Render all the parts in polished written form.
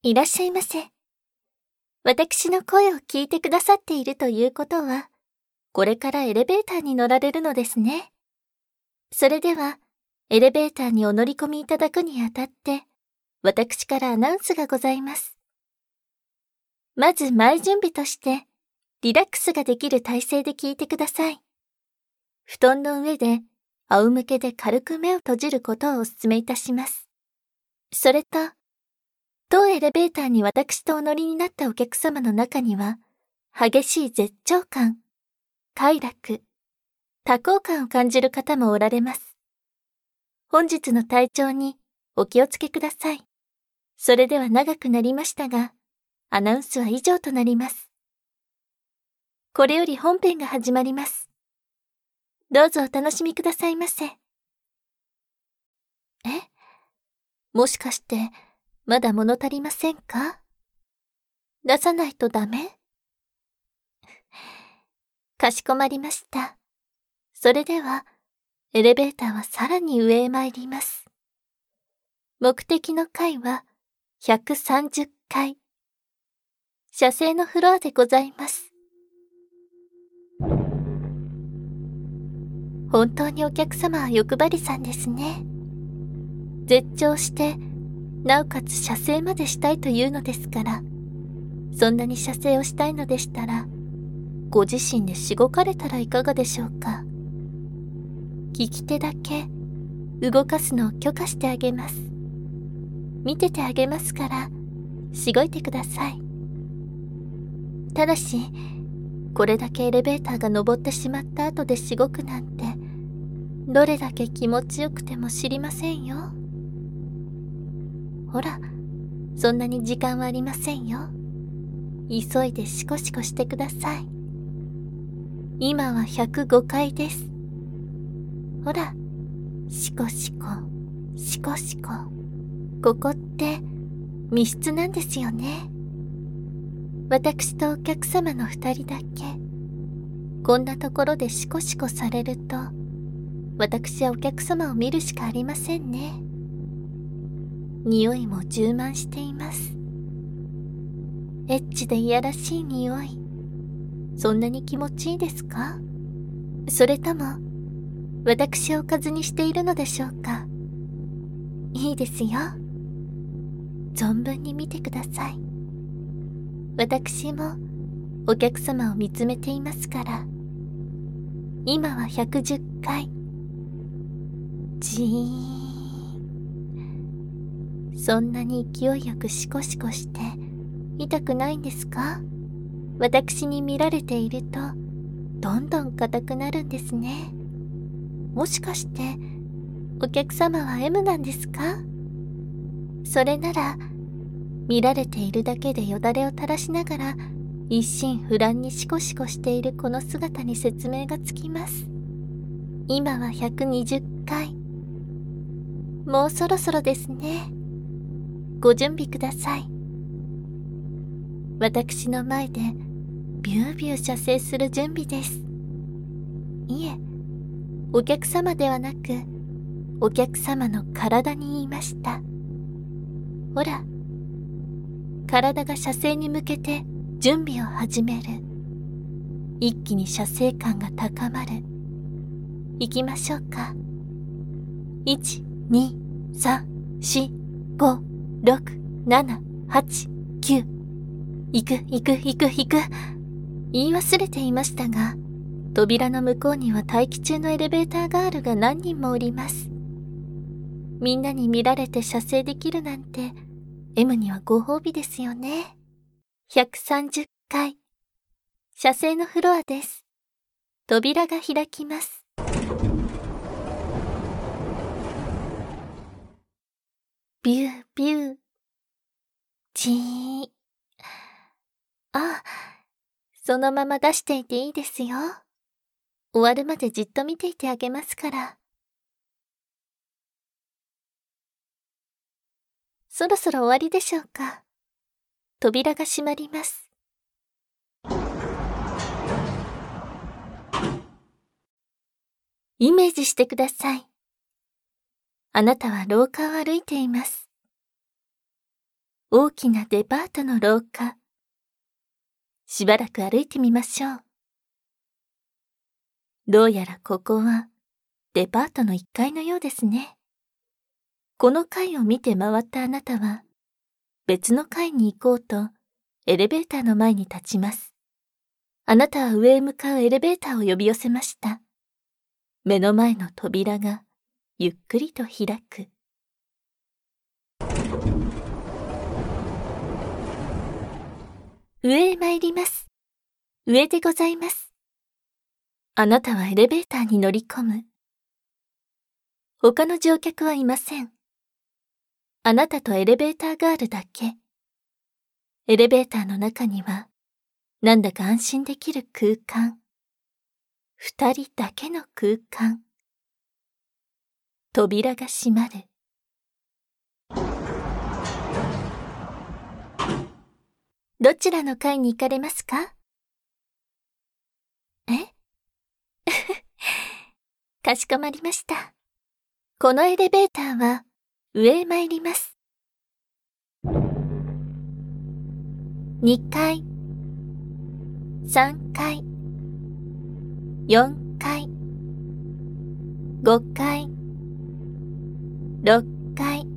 いらっしゃいませ。私の声を聞いてくださっているということは、これからエレベーターに乗られるのですね。それでは、エレベーターにお乗り込みいただくにあたって、私からアナウンスがございます。まず前準備として、リラックスができる体勢で聞いてください。布団の上で、仰向けで軽く目を閉じることをお勧めいたします。それと、当エレベーターに私とお乗りになったお客様の中には、激しい絶頂感、快楽、多幸感を感じる方もおられます。本日の体調にお気をつけください。それでは長くなりましたが、アナウンスは以上となります。これより本編が始まります。どうぞお楽しみくださいませ。もしかして、まだ物足りませんか？出さないとダメ？かしこまりました。それでは、エレベーターはさらに上へ参ります。目的の階は130階。社製のフロアでございます。本当にお客様は欲張りさんですね。絶頂して、なおかつ写生までしたいというのですから、そんなに写生をしたいのでしたら、ご自身でしごかれたらいかがでしょうか。利き手だけ動かすのを許可してあげます。見ててあげますから、しごいてください。ただし、これだけエレベーターが登ってしまった後でしごくなんて、どれだけ気持ちよくても知りませんよ。ほら、そんなに時間はありませんよ。急いでシコシコしてください。今は105階です。ほら、シコシコ、シコシコ。ここって密室なんですよね。私とお客様の2人だけ。こんなところでシコシコされると、私はお客様を見るしかありませんね。匂いも充満しています。エッチでいやらしい匂い。そんなに気持ちいいですか？それとも、私をおかずにしているのでしょうか？いいですよ。存分に見てください。私もお客様を見つめていますから。今は110階。じーん。そんなに勢いよくシコシコして痛くないんですか？私に見られているとどんどん硬くなるんですね。もしかしてお客様は M なんですか？それなら見られているだけでよだれを垂らしながら一心不乱にシコシコしているこの姿に説明がつきます。今は120階。もうそろそろですね。ご準備ください。私の前でビュービュー射精する準備です。いえ、お客様ではなく、お客様の体に言いました。ほら、体が射精に向けて準備を始める。一気に射精感が高まる。行きましょうか。1、2、3、4、5、6、7、8、9。行く。言い忘れていましたが、扉の向こうには待機中のエレベーターガールが何人もおります。みんなに見られて射精できるなんて、M にはご褒美ですよね。130階。射精のフロアです。扉が開きます。ビュービュー。じー。あ、そのまま出していていいですよ。終わるまでじっと見ていてあげますから。そろそろ終わりでしょうか。扉が閉まります。イメージしてください。あなたは廊下を歩いています。 大きなデパートの廊下。しばらく歩いてみましょう。どうやらここはデパートの1階のようですね。この階を見て回ったあなたは、別の階に行こうとエレベーターの前に立ちます。あなたは上へ向かうエレベーターを呼び寄せました。目の前の扉がゆっくりと開く。上へ参ります。上でございます。あなたはエレベーターに乗り込む。他の乗客はいません。あなたとエレベーターガールだけ。エレベーターの中には、なんだか安心できる空間。2人だけの空間。扉が閉まる。どちらの階に行かれますか？えかしこまりました。このエレベーターは上へ参ります。2階、3階、4階、5階、6階。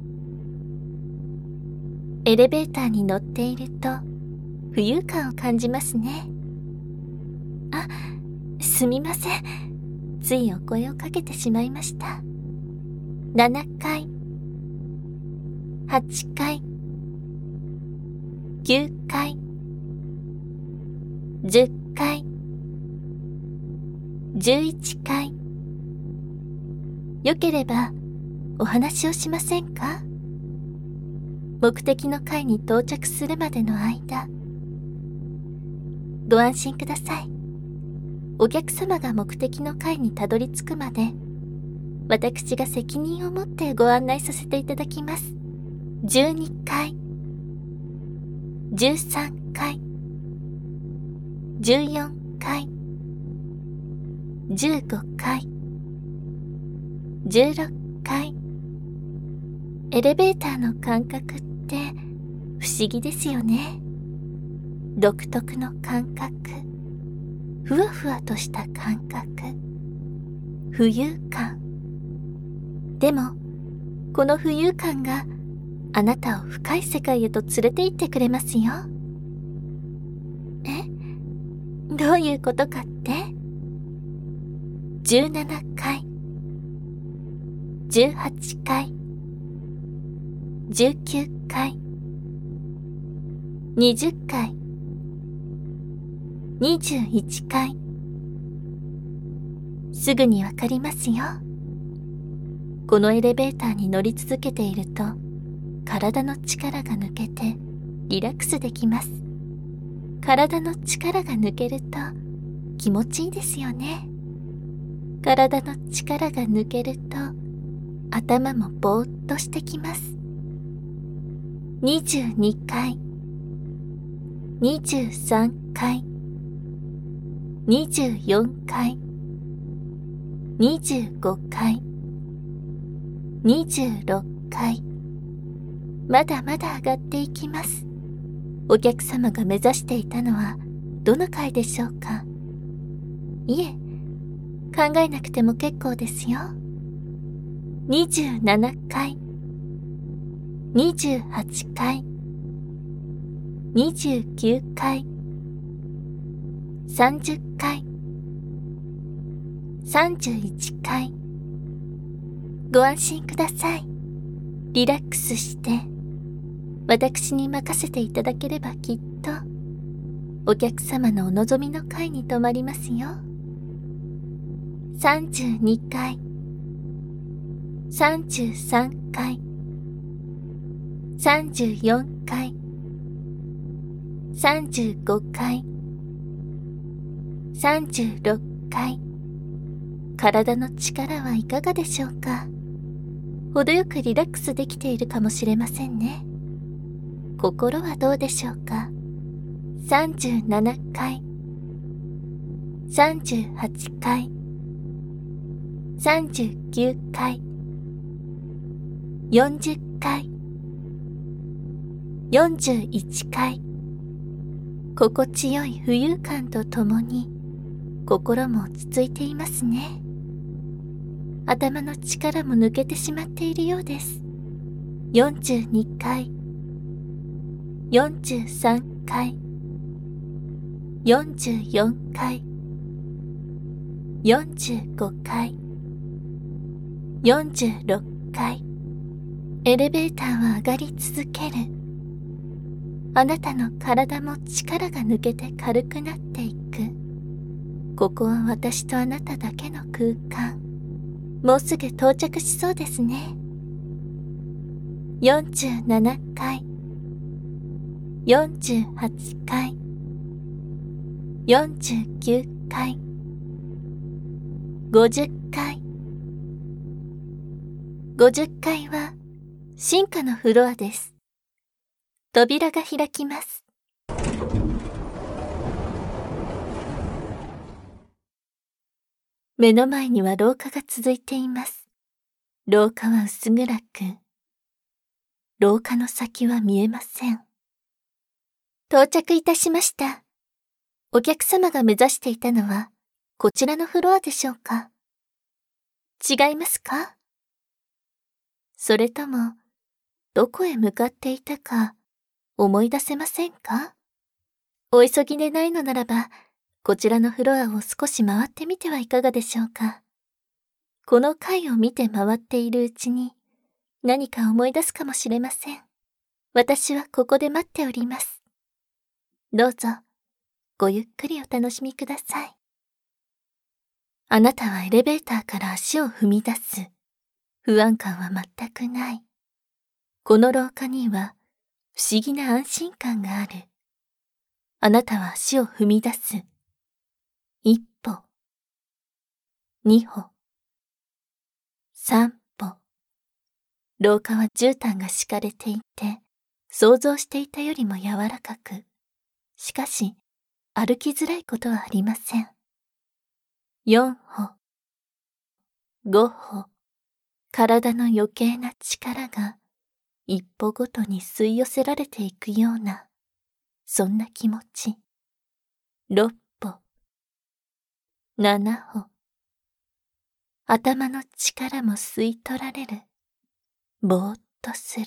エレベーターに乗っていると浮遊感を感じますね。あ、すみません。ついお声をかけてしまいました。7階、8階、9階、10階、11階。よければお話をしませんか？目的の階に到着するまでの間。ご安心ください。お客様が目的の階にたどり着くまで、私が責任を持ってご案内させていただきます。12階、13階、14階、15階、16階。エレベーターの感覚って不思議ですよね。独特の感覚。ふわふわとした感覚。浮遊感。でも、この浮遊感があなたを深い世界へと連れて行ってくれますよ。どういうことかって？ 17 階、18階、19階、20階、21階。すぐにわかりますよ。このエレベーターに乗り続けていると、体の力が抜けてリラックスできます。体の力が抜けると気持ちいいですよね。体の力が抜けると頭もぼーっとしてきます。22階、23階、24階、25階、26階。まだまだ上がっていきます。お客様が目指していたのはどの階でしょうか？いえ、考えなくても結構ですよ。27階、28階、29階、30階、31階。ご安心ください。リラックスして、私に任せていただければきっと、お客様のお望みの階に泊まりますよ。32階、33階、34階、35階、36階。体の力はいかがでしょうか？程よくリラックスできているかもしれませんね。心はどうでしょうか？37階、38階、39階、40階、 41階。心地よい浮遊感とともに心も落ち着いていますね。頭の力も抜けてしまっているようです。42階、43階、44階、45階、46階。エレベーターは上がり続ける。あなたの体も力が抜けて軽くなっていく。ここは私とあなただけの空間。もうすぐ到着しそうですね。47階、48階、49階、50階。50階は進化のフロアです。扉が開きます。目の前には廊下が続いています。廊下は薄暗く、廊下の先は見えません。到着いたしました。お客様が目指していたのはこちらのフロアでしょうか？違いますか？それともどこへ向かっていたか思い出せませんか？お急ぎでないのならば、こちらのフロアを少し回ってみてはいかがでしょうか。この階を見て回っているうちに何か思い出すかもしれません。私はここで待っております。どうぞ、ごゆっくりお楽しみください。あなたはエレベーターから足を踏み出す。不安感は全くない。この廊下には不思議な安心感がある。あなたは足を踏み出す。一歩、二歩、三歩。廊下は絨毯が敷かれていて、想像していたよりも柔らかく、しかし歩きづらいことはありません。四歩、五歩。体の余計な力が一歩ごとに吸い寄せられていくような、そんな気持ち。六歩、七歩。頭の力も吸い取られる。ぼーっとする。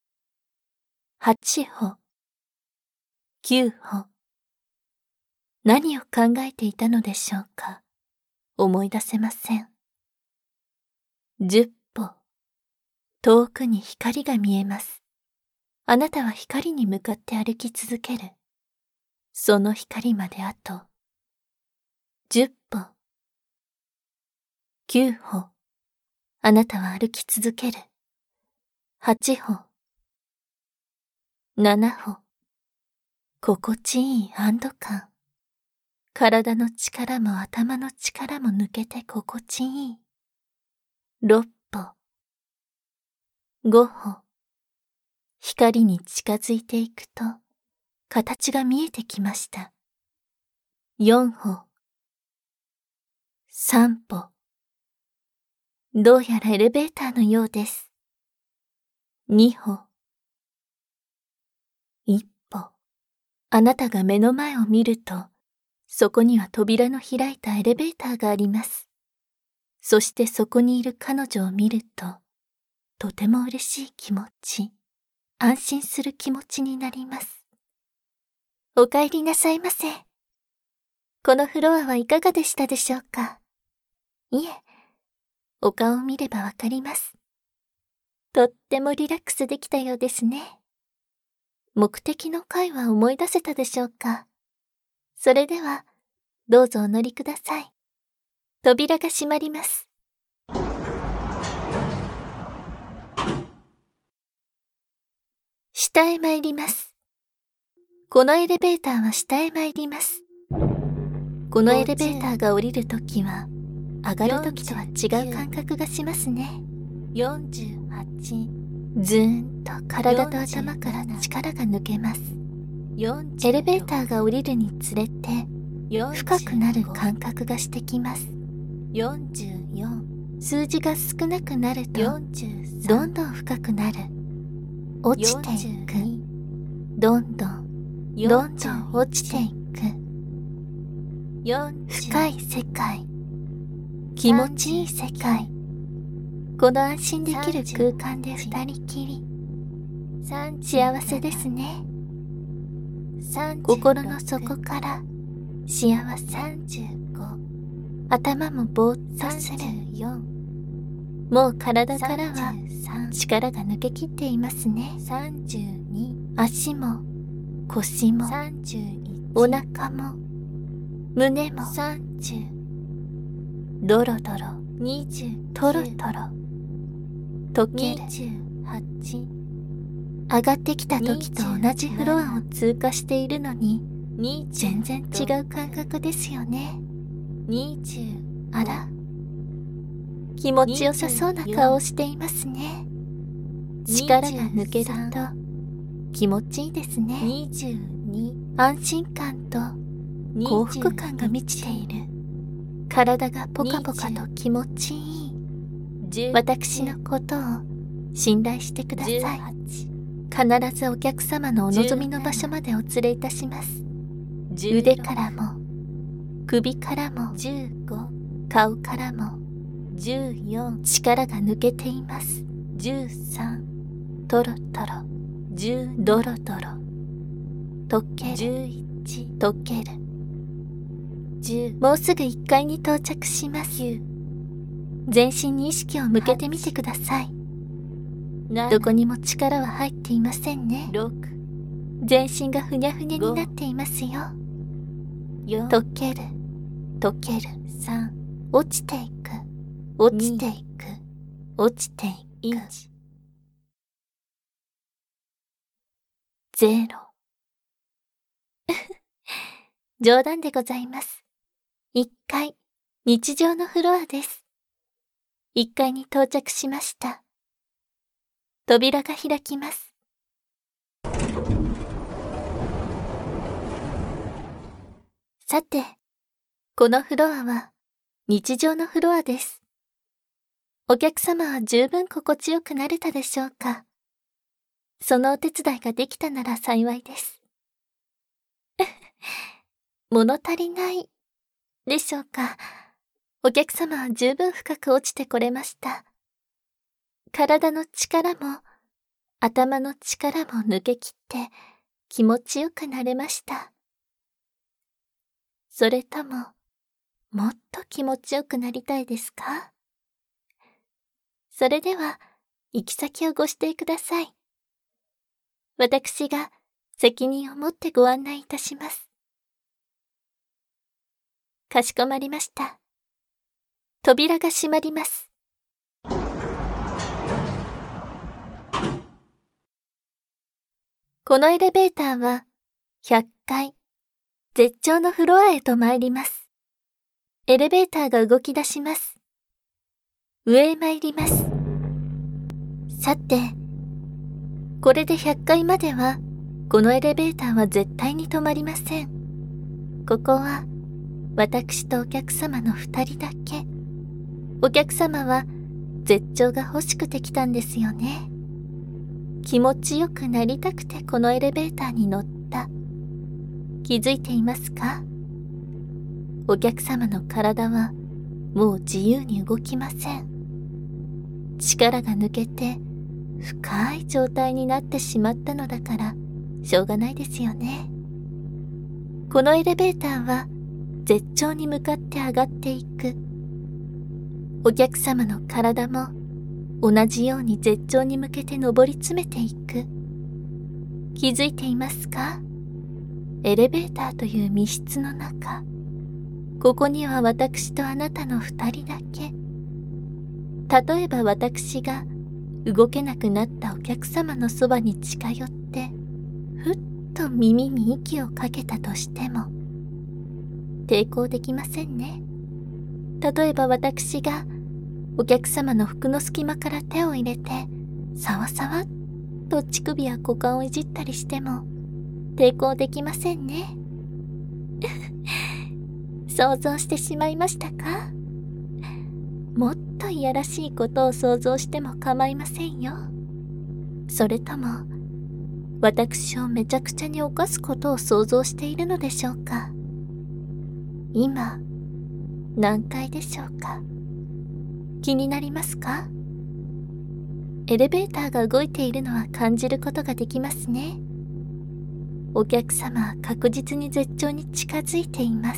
八歩、九歩。何を考えていたのでしょうか。思い出せません。10歩。遠くに光が見えます。あなたは光に向かって歩き続ける。その光まであと10歩。9歩。あなたは歩き続ける。8歩。7歩。心地いい安堵感。体の力も頭の力も抜けて心地いい。6歩。5歩。光に近づいていくと、形が見えてきました。4歩。3歩。どうやらエレベーターのようです。2歩。1歩。あなたが目の前を見ると、そこには扉の開いたエレベーターがあります。そしてそこにいる彼女を見ると、とても嬉しい気持ち、安心する気持ちになります。お帰りなさいませ。このフロアはいかがでしたでしょうか。いえ、お顔を見ればわかります。とってもリラックスできたようですね。目的の階は思い出せたでしょうか。それでは、どうぞお乗りください。扉が閉まります。下へ参ります。このエレベーターは下へ参ります。このエレベーターが降りるときは、上がるときとは違う感覚がしますね。48。ずーんと体と頭から力が抜けます。エレベーターが降りるにつれて、深くなる感覚がしてきます。44。数字が少なくなると、どんどん深くなる。落ちていく。 どんどん落ちていく。深い世界、気持ちいい世界。この安心できる空間で二人きり。幸せですね。心の底から幸せ。頭もぼーっとする。もう体からは力が抜けきっていますね。足も腰もお腹も胸もドロドロトロトロ溶ける。上がってきた時と同じフロアを通過しているのに全然違う感覚ですよね。あら、気持ちよさそうな顔をしていますね。力が抜けると気持ちいいですね。安心感と幸福感が満ちている。体がポカポカと気持ちいい。私のことを信頼してください。必ずお客様のお望みの場所までお連れいたします。腕からも首からも顔からも力が抜けています。トロトロドロドロ溶ける。もうすぐ1階に到着します。全身に意識を向けてみてください。どこにも力は入っていませんね。全身がふにゃふにゃになっていますよ。溶ける。落ちていく。ゼロ。冗談でございます。1階、日常のフロアです。1階に到着しました。扉が開きます。さて、このフロアは日常のフロアです。お客様は十分心地よくなれたでしょうか。そのお手伝いができたなら幸いです。物足りないでしょうか。お客様は十分深く落ちてこれました。体の力も頭の力も抜けきって気持ちよくなれました。それとももっと気持ちよくなりたいですか？それでは行き先をご指定ください。私が責任を持ってご案内いたします。かしこまりました。扉が閉まります。このエレベーターは100階、絶頂のフロアへと参ります。エレベーターが動き出します。上へ参ります。さて、これで100階までは、このエレベーターは絶対に止まりません。ここは、私とお客様の2人だけ。お客様は、絶頂が欲しくて来たんですよね。気持ちよくなりたくてこのエレベーターに乗った。気づいていますか？お客様の体はもう自由に動きません。力が抜けて深い状態になってしまったのだからしょうがないですよね。このエレベーターは絶頂に向かって上がっていく。お客様の体も同じように絶頂に向けて上り詰めていく。気づいていますか？エレベーターという密室の中、ここには私とあなたの2人だけ。例えば私が動けなくなったお客様のそばに近寄って、ふっと耳に息をかけたとしても、抵抗できませんね。例えば私がお客様の服の隙間から手を入れて、さわさわっと乳首や股間をいじったりしても、抵抗できませんね。想像してしまいましたか？もっといやらしいことを想像しても構いませんよ。それとも、 私をめちゃくちゃに犯すことを想像しているのでしょうか。今、何階でしょうか。気になりますか？エレベーターが動いているのは感じることができますね。お客様は確実に絶頂に近づいています。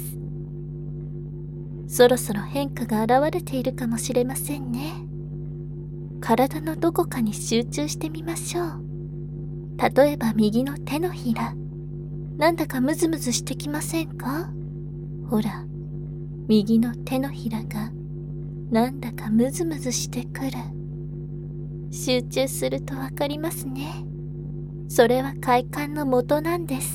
そろそろ変化が現れているかもしれませんね。体のどこかに集中してみましょう。例えば右の手のひら。なんだかムズムズしてきませんか？ほら、右の手のひらがなんだかムズムズしてくる。集中するとわかりますね。それは快感の元なんです。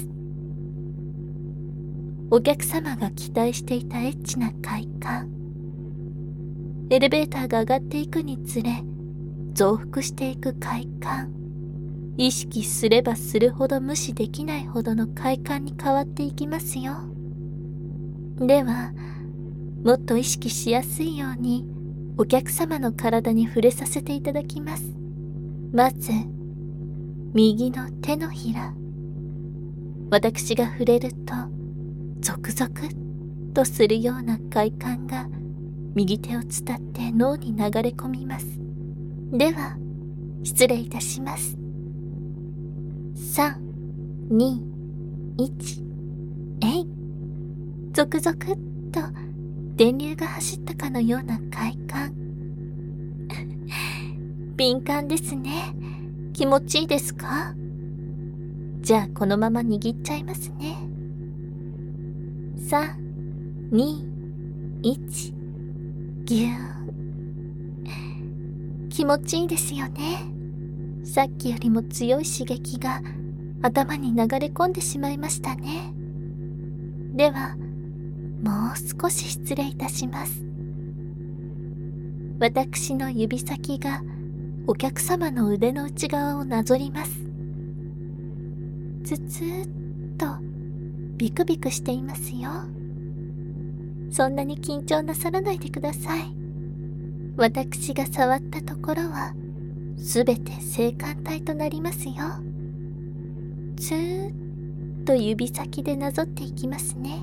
お客様が期待していたエッチな快感。エレベーターが上がっていくにつれ、増幅していく快感。意識すればするほど無視できないほどの快感に変わっていきますよ。では、もっと意識しやすいように、お客様の体に触れさせていただきます。まず、右の手のひら。私が触れると、ゾクゾクっとするような快感が右手を伝って脳に流れ込みます。では、失礼いたします。3、2、1、えい。ゾクゾクっと電流が走ったかのような快感。敏感ですね。気持ちいいですか？じゃあこのまま握っちゃいますね。3、2、1、ぎゅーん。気持ちいいですよね。さっきよりも強い刺激が頭に流れ込んでしまいましたね。では、もう少し失礼いたします。私の指先がお客様の腕の内側をなぞります。つつーっとビクビクしていますよ。そんなに緊張なさらないでください。私が触ったところはすべて性感帯となりますよ。つーっと指先でなぞっていきますね。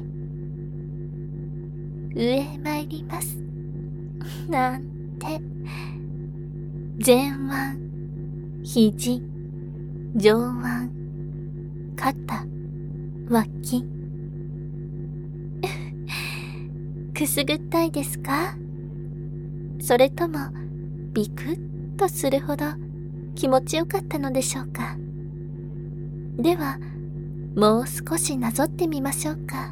上へ参ります。なんて。前腕、肘、上腕、肩、脇。くすぐったいですか？それともビクッとするほど気持ちよかったのでしょうか？では、もう少しなぞってみましょうか。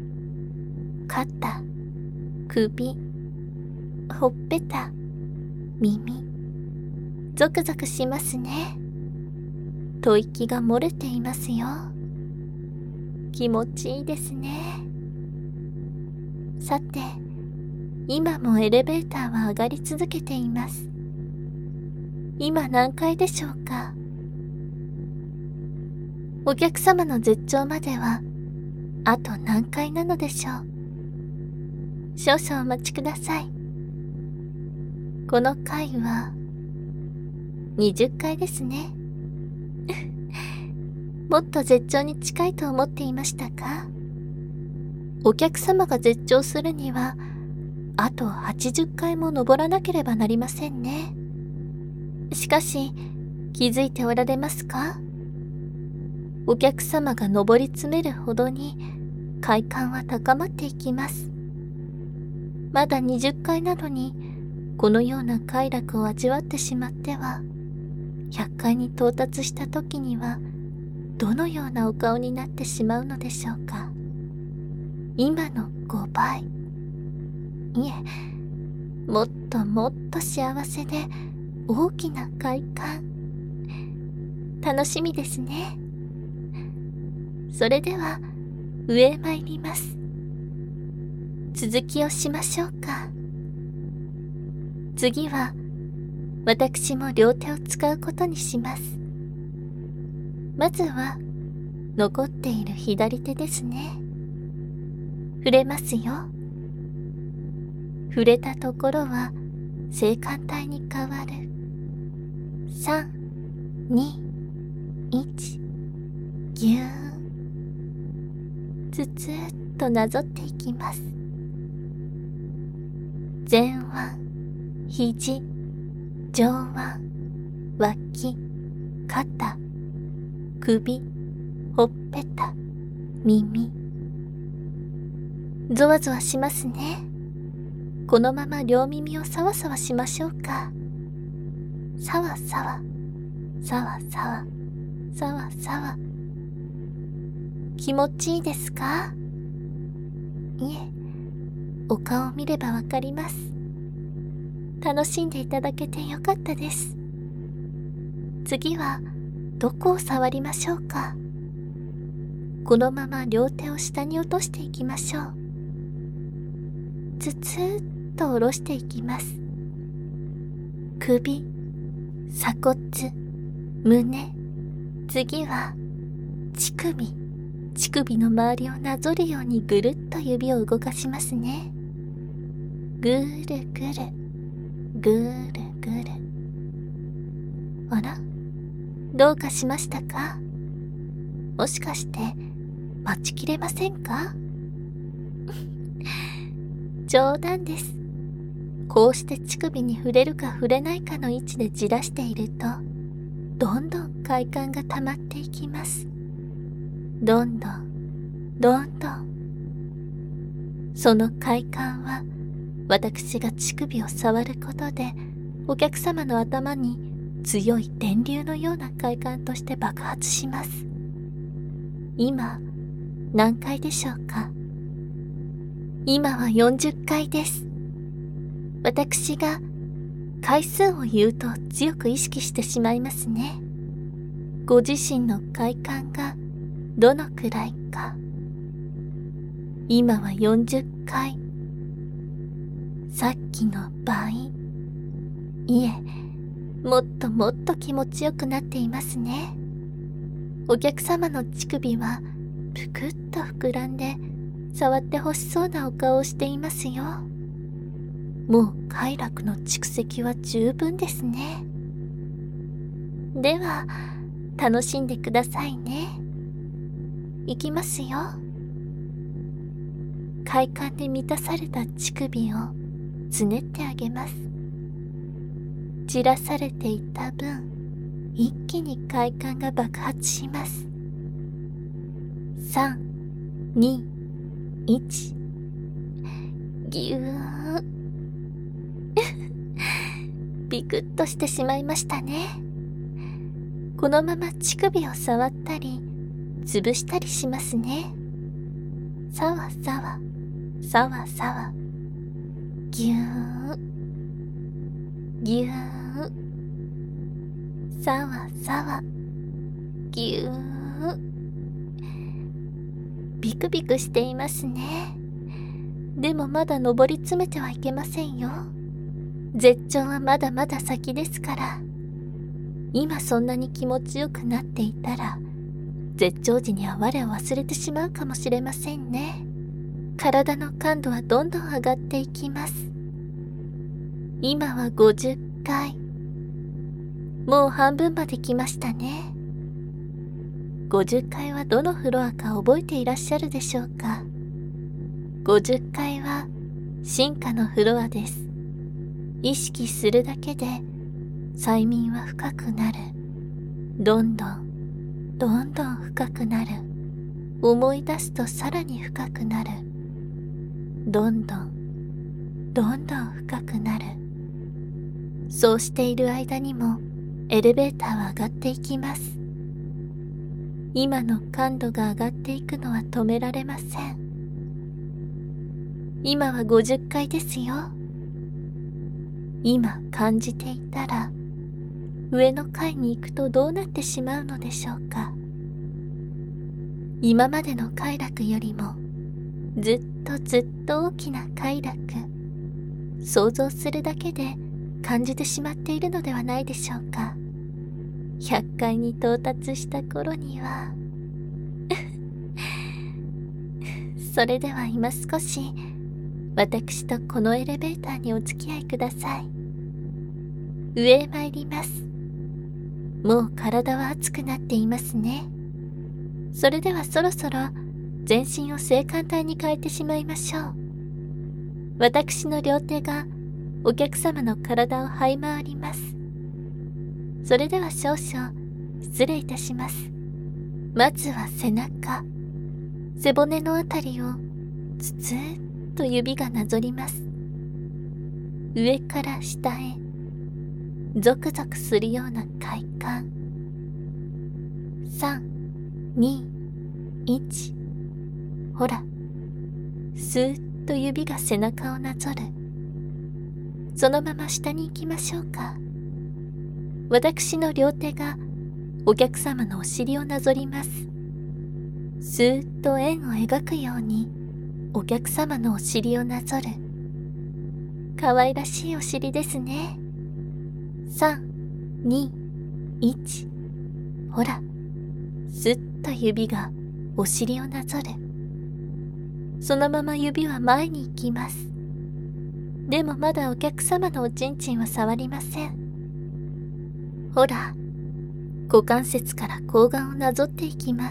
肩、首、ほっぺた、耳。ゾクゾクしますね。吐息が漏れていますよ。気持ちいいですね。さて、今もエレベーターは上がり続けています。今何階でしょうか？お客様の絶頂まではあと何階なのでしょう？少々お待ちください。この階は20階ですね。もっと絶頂に近いと思っていましたか？お客様が絶頂するにはあと80階も登らなければなりませんね。しかし気づいておられますか？お客様が登り詰めるほどに快感は高まっていきます。まだ20階なのにこのような快楽を味わってしまっては、100階に到達した時にはどのようなお顔になってしまうのでしょうか。今の5倍。いえ、もっともっと幸せで大きな快感。楽しみですね。それでは上へ参ります。続きをしましょうか。次は私も両手を使うことにします。まずは残っている左手ですね。触れますよ。触れたところは性感帯に変わる。3、2、1、 ぎゅーん、ずつっとなぞっていきます。前腕、肘、上腕、脇、肩、首、ほっぺた、耳。ゾワゾワしますね。このまま両耳をさわさわしましょうか。さわさわ、さわさわ、さわさわ。気持ちいいですか？いえ、お顔を見ればわかります。楽しんでいただけてよかったです。次はどこを触りましょうか。このまま両手を下に落としていきましょう。つつっと下ろしていきます。首、鎖骨、胸、次は乳首。乳首の周りをなぞるようにぐるっと指を動かしますね。ぐるぐる、ぐるぐる。あら？どうかしましたか？もしかして待ちきれませんか？冗談です。こうして乳首に触れるか触れないかの位置でじらしていると、どんどん快感が溜まっていきます。どんどん、どんどん。その快感は、私が乳首を触ることで、お客様の頭に強い電流のような快感として爆発します。今、何回でしょうか？今は40回です。私が回数を言うと強く意識してしまいますね。ご自身の快感がどのくらいか。今は40回。さっきの倍。いえ、もっともっと気持ちよくなっていますね。お客様の乳首はぷくっと膨らんで触ってほしそうなお顔をしていますよ。もう快楽の蓄積は十分ですね。では、楽しんでくださいね。いきますよ。快感で満たされた乳首をつねってあげます。じらされていた分、一気に快感が爆発します。3、2、1。ぎゅービクッとしてしまいましたね。このまま乳首を触ったり、潰したりしますね。さわさわ、さわさわ。ぎゅーぎゅーさわさわ、ぎゅービクビクしていますね。でもまだ登り詰めてはいけませんよ。絶頂はまだまだ先ですから。今そんなに気持ちよくなっていたら、絶頂時には我を忘れてしまうかもしれませんね。体の感度はどんどん上がっていきます。今は50回。もう半分まで来ましたね。50階はどのフロアか覚えていらっしゃるでしょうか。50階は進化のフロアです。意識するだけで催眠は深くなる。どんどん、どんどん深くなる。思い出すとさらに深くなる。どんどん、どんどん深くなる。そうしている間にもエレベーターは上がっていきます。今の感度が上がっていくのは止められません。今は50階ですよ。今感じていたら、上の階に行くとどうなってしまうのでしょうか。今までの快楽よりも、ずっとずっと大きな快楽、想像するだけで感じてしまっているのではないでしょうか。100階に到達した頃にはそれでは今少し私とこのエレベーターにお付き合いください。上へ参ります。もう体は熱くなっていますね。 それではそろそろ全身を性感帯に変えてしまいましょう。私の両手がお客様の体を這い回ります。それでは少々失礼いたします。まずは背中、背骨のあたりをつつーっと指がなぞります。上から下へゾクゾクするような快感。3、2、1。ほら、スーッと指が背中をなぞる。そのまま下に行きましょうか。私の両手がお客様のお尻をなぞります。スーッと円を描くようにお客様のお尻をなぞる。可愛らしいお尻ですね。3、2、1。ほら、スッと指がお尻をなぞる。そのまま指は前に行きます。でもまだお客様のおちんちんは触りません。ほら、股関節から睾丸をなぞっていきます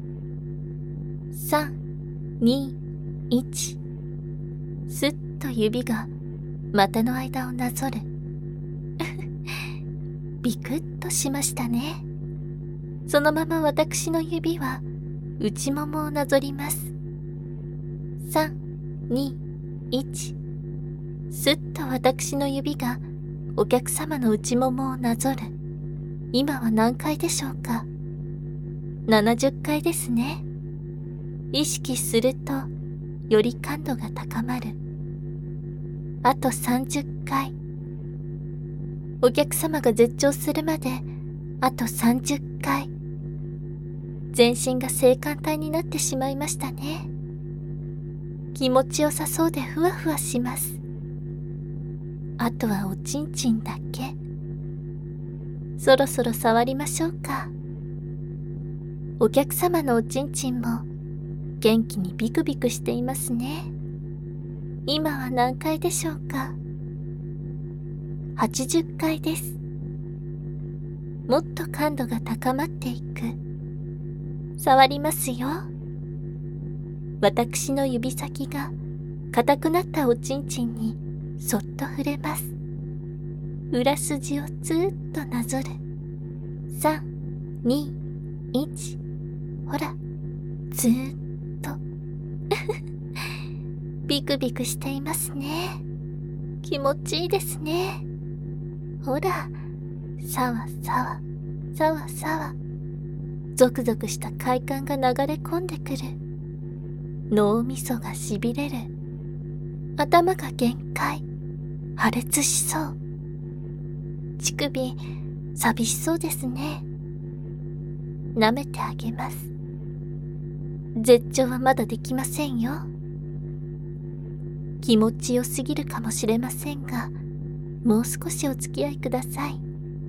。3、2、1。スッと指が股の間をなぞる。ビクッとしましたね。そのまま私の指は内ももをなぞります。3、2、1。すっと私の指がお客様の内ももをなぞる。今は何回でしょうか。70回ですね。意識するとより感度が高まる。あと30回。お客様が絶頂するまであと30回。全身が性感帯になってしまいましたね。気持ちよさそうでふわふわします。あとはおちんちんだけ。そろそろ触りましょうか。お客様のおちんちんも元気にビクビクしていますね。今は何回でしょうか。80回です。もっと感度が高まっていく。触りますよ。私の指先が硬くなったおちんちんにそっと触れます。裏筋をずーっとなぞる。3、2、1。ほら、ずーっと。ビクビクしていますね。気持ちいいですね。ほら、さわさわ、さわさわ。ゾクゾクした快感が流れ込んでくる。脳みそがしびれる。頭が限界。破裂しそう。乳首、寂しそうですね。舐めてあげます。絶頂はまだできませんよ。気持ちよすぎるかもしれませんが、もう少しお付き合いください。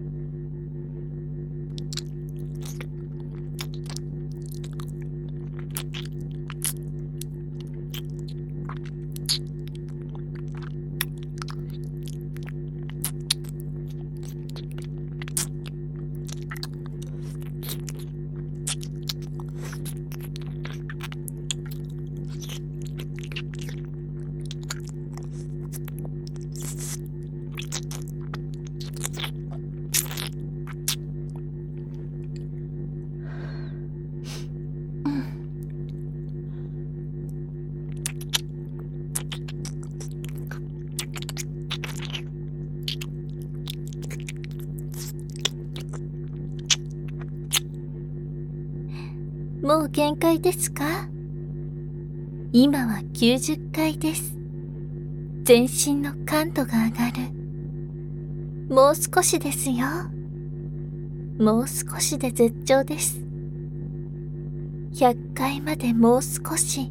もう限界ですか？今は90回です。全身の感度が上がる。もう少しですよ。もう少しで絶頂です。100回までもう少し。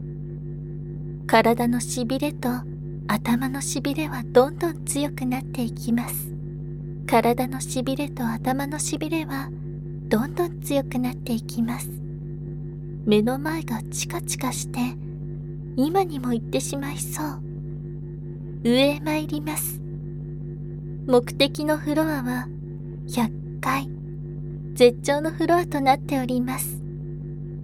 体のしびれと頭のしびれはどんどん強くなっていきます。体のしびれと頭のしびれはどんどん強くなっていきます。目の前がチカチカして今にも行ってしまいそう。上へ参ります。目的のフロアは100階、絶頂のフロアとなっております。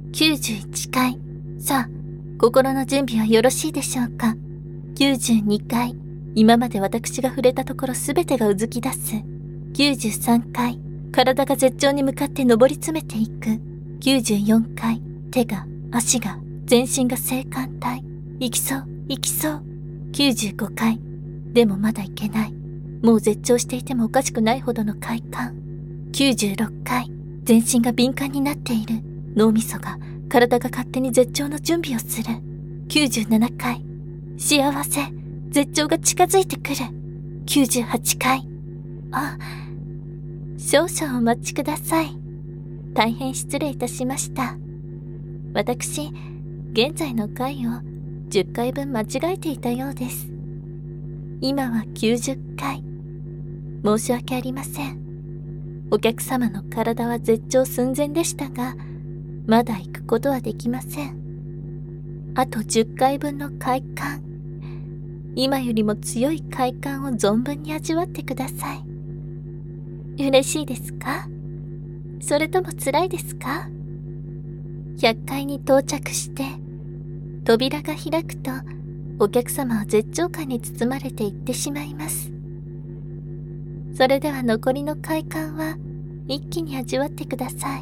91階。さあ、心の準備はよろしいでしょうか。92階。今まで私が触れたところすべてがうずき出す。93階。体が絶頂に向かって上り詰めていく。94階。手が、足が、全身が性感帯。行きそう、行きそう。95階。でもまだ行けない。もう絶頂していてもおかしくないほどの快感。96階。全身が敏感になっている。脳みそが、体が勝手に絶頂の準備をする。97階。幸せ。絶頂が近づいてくる。98階。あ、少々お待ちください。大変失礼いたしました。私、現在の階を10階分間違えていたようです。今は90階。申し訳ありません。お客様の体は絶頂寸前でしたが、まだ行くことはできません。あと10階分の快感。今よりも強い快感を存分に味わってください。嬉しいですか？それとも辛いですか？100階に到着して、扉が開くと、お客様は絶頂感に包まれていってしまいます。それでは残りの快感は一気に味わってください。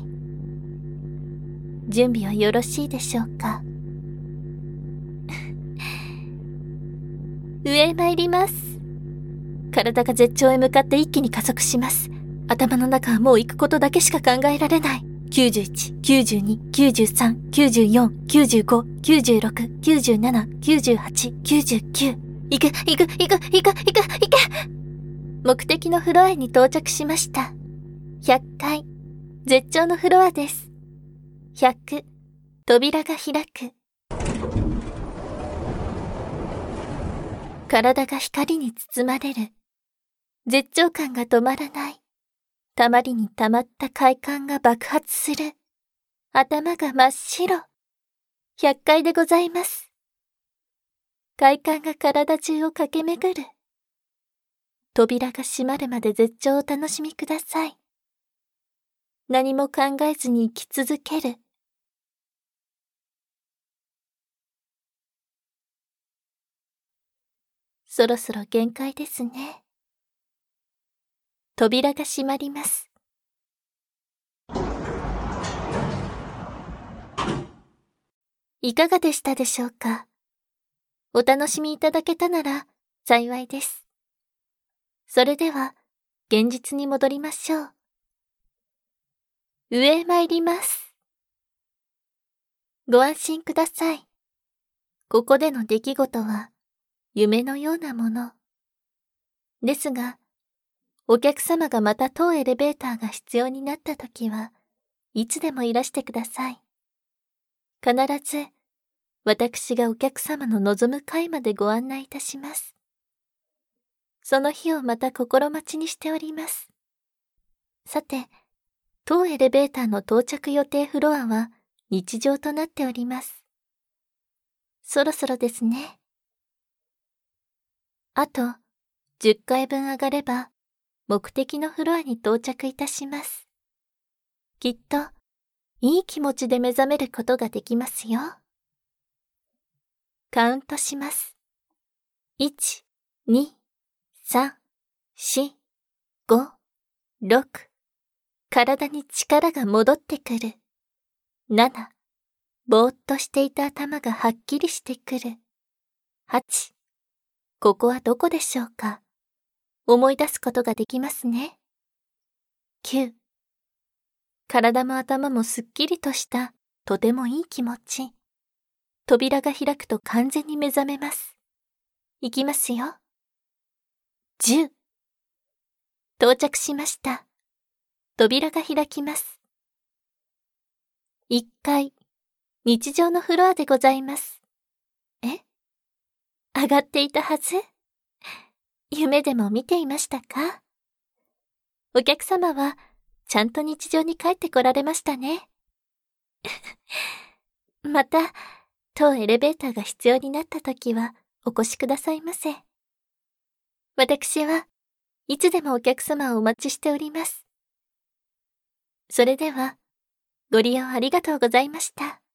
準備はよろしいでしょうか？上へ参ります。体が絶頂へ向かって一気に加速します。頭の中はもう行くことだけしか考えられない。91、92、93、94、95、96、97、98、99。行く。目的のフロアに到着しました。100階。絶頂のフロアです。100。扉が開く。体が光に包まれる。絶頂感が止まらない。たまりにたまった快感が爆発する。頭が真っ白。100階でございます。快感が体中を駆け巡る。扉が閉まるまで絶頂をお楽しみください。何も考えずに生き続ける。そろそろ限界ですね。扉が閉まります。いかがでしたでしょうか？お楽しみいただけたなら幸いです。それでは、現実に戻りましょう。上へ参ります。ご安心ください。ここでの出来事は、夢のようなもの。ですが、お客様がまた当エレベーターが必要になったときは、いつでもいらしてください。必ず、私がお客様の望む階までご案内いたします。その日をまた心待ちにしております。さて、当エレベーターの到着予定フロアは日常となっております。そろそろですね。あと、10階分上がれば、目的のフロアに到着いたします。きっと、いい気持ちで目覚めることができますよ。カウントします。1、2、3、4、5、6。体に力が戻ってくる。7、ぼーっとしていた頭がはっきりしてくる。8、ここはどこでしょうか？思い出すことができますね。9、体も頭もすっきりとしたとてもいい気持ち。扉が開くと完全に目覚めます。いきますよ。10、到着しました。扉が開きます。1階、日常のフロアでございます。上がっていたはず？夢でも見ていましたか？お客様はちゃんと日常に帰ってこられましたね。また、当エレベーターが必要になった時はお越しくださいませ。私はいつでもお客様をお待ちしております。それでは、 ご利用ありがとうございました。